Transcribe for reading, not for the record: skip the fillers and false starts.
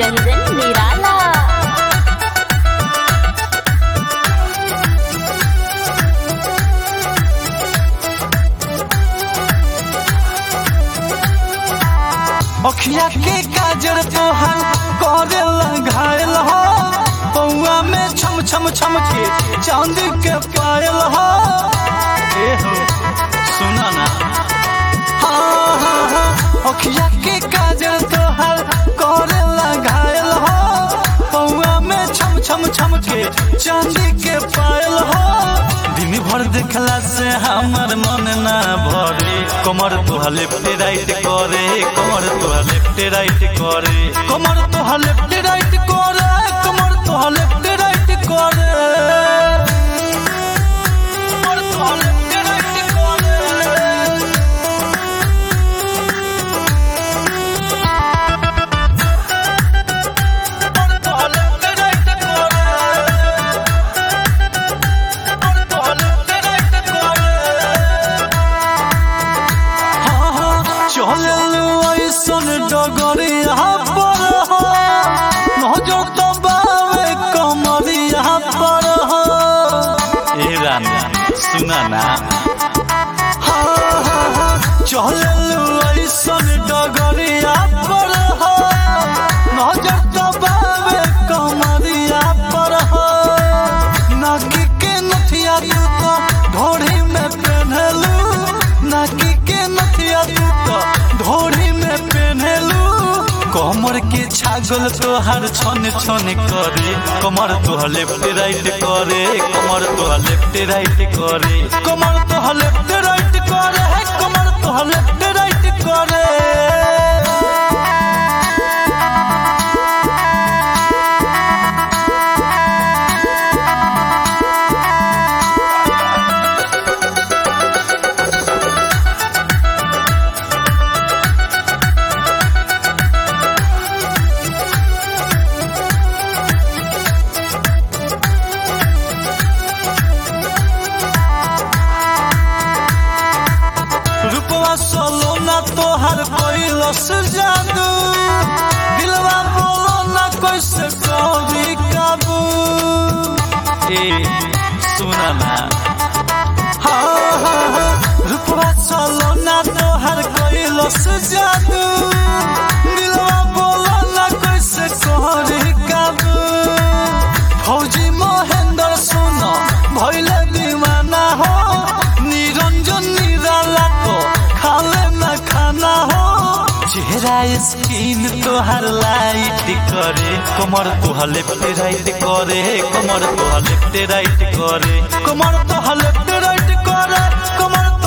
कंचन निराला। अखिया के काजर तोहर करे घायल हो, पौआ में छम छम छम के चांदी के पायल हो। ए हो सुना ना, हाँ हाँ हाँ, अखिया के काजर तोहर करे घायल हो, पौआ में छम छम छम के चांदी के पायल हो। दिन भर देखला से हमर मन ना भरे, कमर तोहा लेफ्ट राइट करे, कमर तोहा लेफ्ट राइट करे, कमर तोहा लेफ्ट राइट करे, कमर तोहा लेफ्ट राइट करे, कमर तोहा लेफ्ट राइट करे। ऐसन डगरिया पर हो, नजर तो बावे कमरिया पर हो। ए रानी सुना ना, चल ऐसन डगरिया पर हो, नजर तो बावे कमरिया पर हो। नाकी के नथिया तू तो घोड़ी में पहनलू, नाकी के नथिया तू तो घोड़ी में पहनलू। कमर के छागल तोहर छन छन करे, कमर तोहर लेफ्ट राइट करे, कमर तोहर लेफ्ट राइट करे, कमर तोहर लेफ्ट राइट करे, कमर तोहर लेफ्ट राइट करे। सोलो तोहर कैलस जादू, दिलवा बोलो ना कैसे करी काबू। ए सुना ना, हाँ हाँ हाँ, रूपवा सोलो ना तोहर कैलस जादू, दिलवा बोलो ना कैसे करी काबू। फौजी महेंद्र सुनो भइले दीवाना हो, निरंजन निराला को खाले ना खाना हो। चेहरा स्किन तोहर लाइट करे, कमर तोहर लेफ्ट राइट करे, कमर तोहर लेफ्ट राइट करे, कमर तोहर लेफ्ट राइट करे, कमर